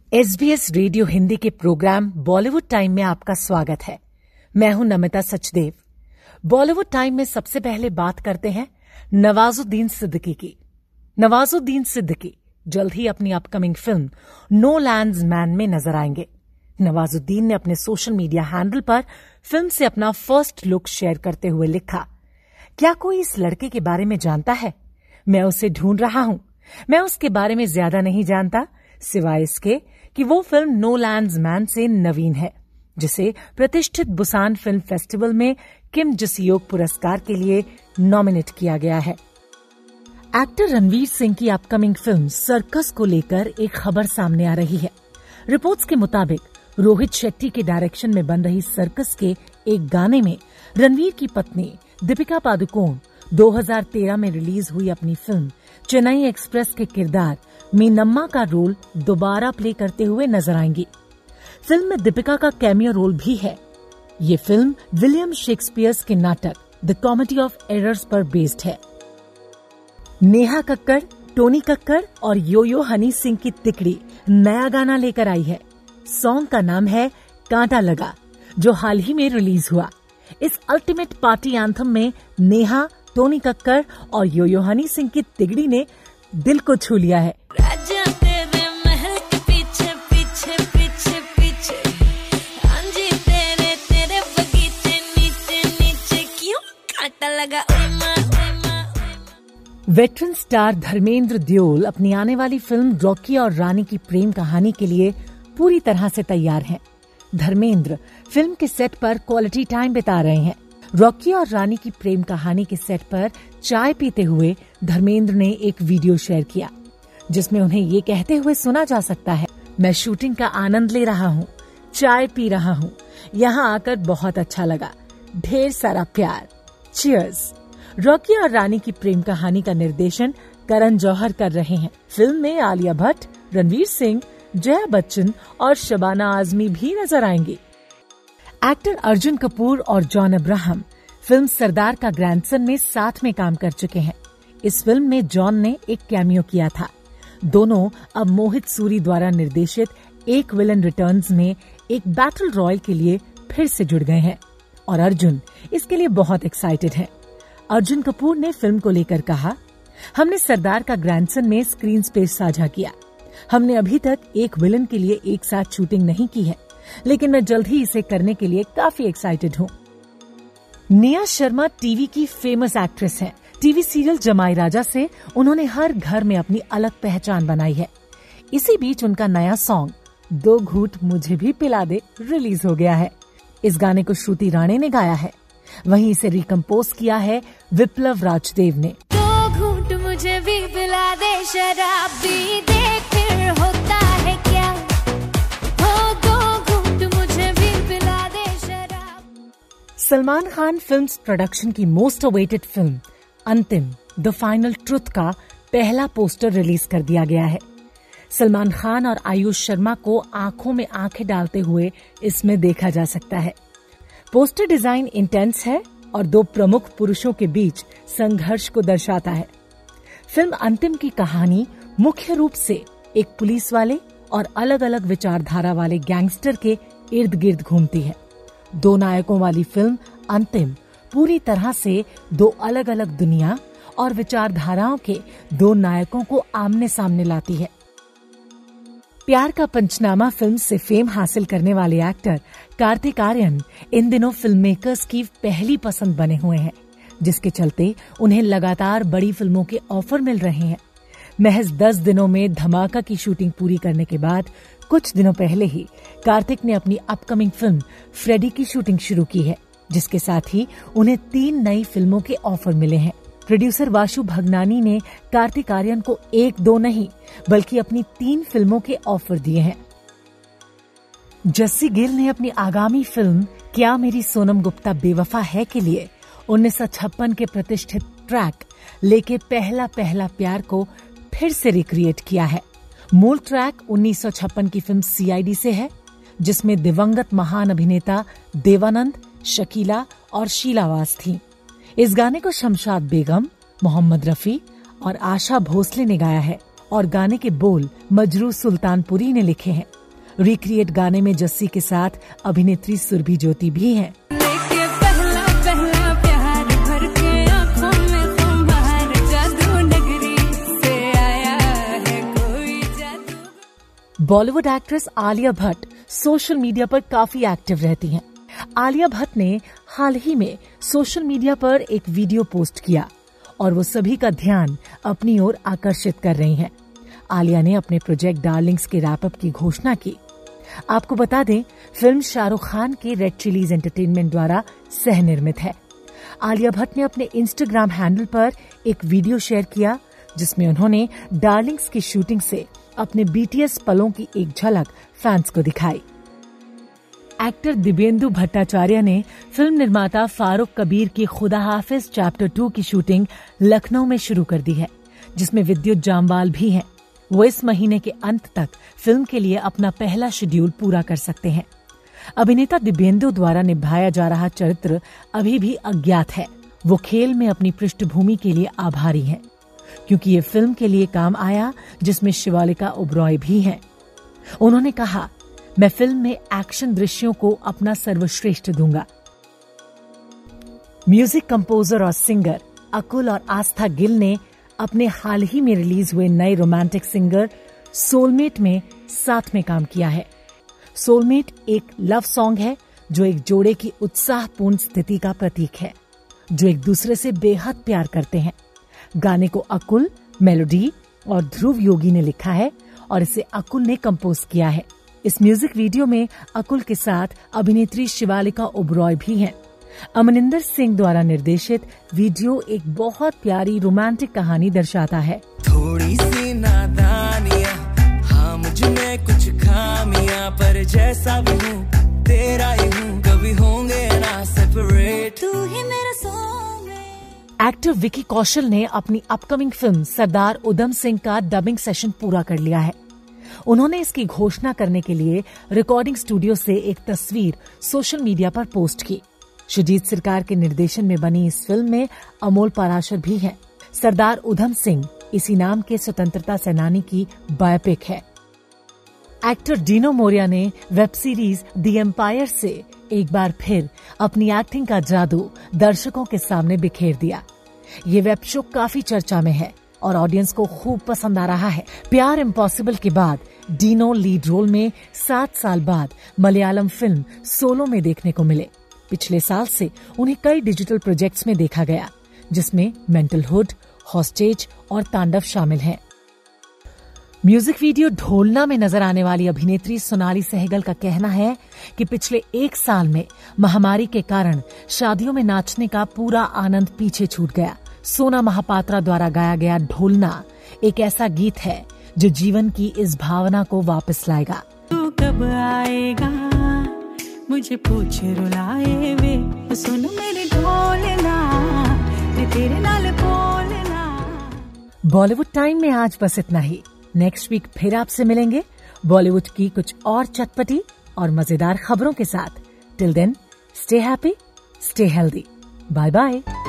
SBS radio Hindi के programme Bollywood time में आपका स्वागत है। मैं हूं नमिता सचदेव। बॉलीवुड टाइम में सबसे पहले बात करते हैं नवाजुद्दीन सिद्दीकी की। नवाजुद्दीन सिद्दीकी जल्द ही अपनी upcoming film no land's man में नजर आएंगे। नवाजुद्दीन ने अपने सोशल मीडिया हैंडल पर फिल्म से अपना फर्स्ट लुक शेयर करते हुए लिखा, क्या कोई इस लड़के के बारे में जानता है? मैं उसे ढूंढ रहा हूं। मैं उसके बारे में ज्यादा नहीं जानता, सिवाय इसके कि वो फिल्म नो लैंड्स मैन से नवीन है, जिसे प्रतिष्ठित बुसान फिल्म फेस्टिवल में किम जसियोक पुरस्कार के लिए नॉमिनेट किया गया है। एक्टर रणवीर सिंह की अपकमिंग फिल्म सर्कस को लेकर एक खबर सामने आ रही है। रिपोर्ट्स के मुताबिक रोहित शेट्टी के डायरेक्शन में बन रही सर्कस के एक गाने में रणवीर की पत्नी दीपिका पादुकोण 2013 में रिलीज हुई अपनी फिल्म चेन्नई एक्सप्रेस के किरदार मीनम्मा का रोल दोबारा प्ले करते हुए नजर आएंगी। फिल्म में दीपिका का कैमियो रोल भी है। ये फिल्म विलियम शेक्सपियर के नाटक द कॉमेडी ऑफ एरर्स पर बेस्ड है। नेहा कक्कड़, टोनी कक्कड़ और यो हनी सिंह की तिकड़ी नया गाना लेकर आई है। सॉन्ग का नाम है कांटा लगा, जो हाल ही में रिलीज हुआ। इस अल्टीमेट पार्टी एंथम में नेहा, टोनी कक्कड़ और यो हनी सिंह की तिगड़ी ने दिल को छू लिया है। राजा तेरे महल के पीछे पीछे पीछे पीछे, आंजी तेरे तेरे बगीचे नीचे नीचे, क्यों कांटा लगा ओए माँ ओए माँ ओए माँ। वेटरन स्टार धर्मेंद्र देओल अपनी आने वाली फिल्म रॉकी और रानी की प्रेम कहानी के लिए पूरी तरह से तैयार हैं। धर्मेंद्र फिल्म के सेट पर क्वालिटी टाइम बिता रहे हैं। रॉकी और रानी की प्रेम कहानी के सेट पर चाय पीते हुए धर्मेंद्र ने एक वीडियो शेयर किया, जिसमें उन्हें ये कहते हुए सुना जा सकता है, मैं शूटिंग का आनंद ले रहा हूँ, चाय पी रहा हूँ, यहाँ आकर बहुत अच्छा लगा, ढेर सारा प्यार, चीयर्स। रॉकी और रानी की प्रेम कहानी का निर्देशन करण जौहर कर रहे हैं। फिल्म में आलिया भट्ट, रणवीर सिंह, जया बच्चन और शबाना आजमी भी नजर आएंगी। एक्टर अर्जुन कपूर और जॉन अब्राहम फिल्म सरदार का ग्रैंडसन में साथ में काम कर चुके हैं। इस फिल्म में जॉन ने एक कैमियो किया था। दोनों अब मोहित सूरी द्वारा निर्देशित एक विलन रिटर्न्स में एक बैटल रॉयल के लिए फिर से जुड़ गए हैं और अर्जुन इसके लिए बहुत एक्साइटेड है। अर्जुन कपूर ने फिल्म को लेकर कहा, हमने सरदार का ग्रैंडसन में स्क्रीन स्पेस साझा किया। हमने अभी तक एक विलन के लिए एक साथ शूटिंग नहीं की है, लेकिन मैं जल्द ही इसे करने के लिए काफी एक्साइटेड हूँ। नेहा शर्मा टीवी की फेमस एक्ट्रेस हैं। टीवी सीरियल जमाई राजा से उन्होंने हर घर में अपनी अलग पहचान बनाई है। इसी बीच उनका नया सॉन्ग दो घूंट मुझे भी पिला दे रिलीज हो गया है। इस गाने को श्रुति राणे ने गाया है, वहीं इसे रिकम्पोज किया है विप्लव राजदेव ने। दो घूंट मुझे भी पिला दे, शराब भी दे, फिर होता है क्या, हो दो घूंट मुझे भी पिला दे शराब। सलमान खान फिल्म्स प्रोडक्शन की most awaited film Antim the final truth का पहला पोस्टर रिलीज कर दिया गया है। सलमान खान और आयुष शर्मा को आंखों में आंखें डालते हुए इसमें देखा जा सकता है। पोस्टर डिजाइन इंटेंस है और दो प्रमुख पुरुषों के बीच संघर्ष को दर्शाता है। फिल्म अंतिम की कहानी मुख्य रूप से एक पुलिस वाले और अलग अलग विचारधारा वाले गैंगस्टर के इर्द गिर्द घूमती है। दो नायकों वाली फिल्म अंतिम पूरी तरह से दो अलग अलग दुनिया और विचारधाराओं के दो नायकों को आमने सामने लाती है। प्यार का पंचनामा फिल्म से फेम हासिल करने वाले एक्टर कार्तिक आर्यन इन दिनों फिल्म मेकर्स की पहली पसंद बने हुए हैं, जिसके चलते उन्हें लगातार बड़ी फिल्मों के ऑफर मिल रहे हैं। महज 10 दिनों में धमाका की शूटिंग पूरी करने के बाद कुछ दिनों पहले ही कार्तिक ने अपनी अपकमिंग फिल्म फ्रेडी की शूटिंग शुरू की है, जिसके साथ ही उन्हें 3 नई फिल्मों के ऑफर मिले हैं। प्रोड्यूसर वाशु भगनानी ने कार्तिक आर्यन को 1-2 नहीं बल्कि अपनी 3 फिल्मों के ऑफर दिए हैं। जस्सी गिल ने अपनी आगामी फिल्म क्या मेरी सोनम गुप्ता बेवफा है के लिए 1956 के प्रतिष्ठित ट्रैक लेके पहला पहला प्यार को फिर से रिक्रिएट किया है। मूल ट्रैक 1956 की फिल्म CID से है, जिसमें दिवंगत महान अभिनेता देवानंद, शकीला और शीलावास थीं। इस गाने को शमशाद बेगम, मोहम्मद रफी और आशा भोसले ने गाया है और गाने के बोल मजरू सुल्तानपुरी ने लिखे हैं। रिक्रिएट गाने में जस्सी के साथ अभिनेत्री सुरभि ज्योति भी हैं। Bollywood actress Alia Bhatt social media पर काफी एक्टिव रहती हैं। आलिया भट्ट ने हाल ही में सोशल मीडिया पर एक वीडियो पोस्ट किया और वो सभी का ध्यान अपनी ओर आकर्षित कर रही हैं। आलिया ने अपने प्रोजेक्ट डार्लिंग्स के रैपअप की घोषणा की। आपको बता दें, फिल्म शाहरुख खान के रेड चिलीज एंटरटेनमेंट द्वारा सह निर्मित है। आलिया भट्ट ने अपने इंस्टाग्राम हैंडल पर एक वीडियो शेयर किया जिसमें उन्होंने डार्लिंग्स की शूटिंग से अपने बीटीएस पलों की एक झलक फैंस को दिखाई। एक्टर दिव्येंदु भट्टाचार्य ने फिल्म निर्माता फारूक कबीर की खुदा हाफिज चैप्टर 2 की शूटिंग लखनऊ में शुरू कर दी है, जिसमें विद्युत जामवाल भी हैं। वो इस महीने के अंत तक फिल्म के लिए अपना पहला शेड्यूल पूरा कर सकते हैं। अभिनेता दिव्येंदु द्वारा निभाया जा रहा चरित्र अभी भी अज्ञात है। वो खेल में अपनी पृष्ठभूमि के लिए आभारी हैं, क्योंकि ये फिल्म के लिए काम आया जिसमें शिवालिका ओबरॉय भी हैं। उन्होंने कहा, मैं फिल्म में एक्शन दृश्यों को अपना सर्वश्रेष्ठ दूंगा। म्यूजिक कंपोजर और सिंगर अकुल और आस्था गिल ने अपने हाल ही में रिलीज हुए नए रोमांटिक सिंगर सोलमेट में साथ में काम किया है। सोलमेट एक लव सॉन्ग है जो एक जोड़े की उत्साहपूर्ण स्थिति का प्रतीक है, जो एक दूसरे से बेहद प्यार करते हैं। गाने को अकुल, मेलोडी और ध्रुव योगी ने लिखा है और इसे अकुल ने कंपोज किया है। इस म्यूजिक वीडियो में अकुल के साथ अभिनेत्री शिवालिका ओबरॉय भी हैं। अमनिंदर सिंह द्वारा निर्देशित वीडियो एक बहुत प्यारी रोमांटिक कहानी दर्शाता है। थोड़ी सी नादानियां, हाँ मुझ में कुछ खामियां, पर जैसा भी हूँ तेरा ही हूँ, कभी होंगे ना सेपरेट, तू ही मेरा सोलमेट। एक्टर विकी कौशल ने अपनी अपकमिंग फिल्म सरदार उधम सिंह का डबिंग सेशन पूरा कर लिया है। उन्होंने इसकी घोषणा करने के लिए रिकॉर्डिंग स्टूडियो से एक तस्वीर सोशल मीडिया पर पोस्ट की। शुजीत सरकार के निर्देशन में बनी इस फिल्म में अमोल पाराशर भी हैं। सरदार उधम सिंह इसी नाम के स्वतंत्रता सेनानी की बायोपिक है। एक्टर डीनो मोरिया ने वेब सीरीज द एम्पायर से एक बार फिर अपनी एक्टिंग का जादू दर्शकों के सामने बिखेर दिया। ये वेब शो काफी चर्चा में है और ऑडियंस को खूब पसंद आ रहा है। प्यार इम्पॉसिबल के बाद डीनो लीड रोल में 7 साल बाद मलयालम फिल्म सोलो में देखने को मिले। पिछले साल से उन्हें कई डिजिटल प्रोजेक्ट्स में देखा गया, जिसमें मेंटल हुड, हॉस्टेज और तांडव शामिल हैं। म्यूजिक वीडियो ढोलना में नजर आने वाली अभिनेत्री सोनाली सहगल का कहना है कि पिछले 1 साल में महामारी के कारण शादियों में नाचने का पूरा आनंद पीछे छूट गया। सोना महापात्रा द्वारा गाया गया ढोलना एक ऐसा गीत है जो जीवन की इस भावना को वापस लाएगा। तू कब आएगा मुझे पूछ रुलाए वे, सुन मेरे ढोलना तेरे नाल बोलना। बॉलीवुड टाइम में आज बस इतना ही। नेक्स्ट वीक फिर आपसे मिलेंगे बॉलीवुड की कुछ और चटपटी और मजेदार खबरों के साथ। Till then, stay happy, stay healthy. Bye bye.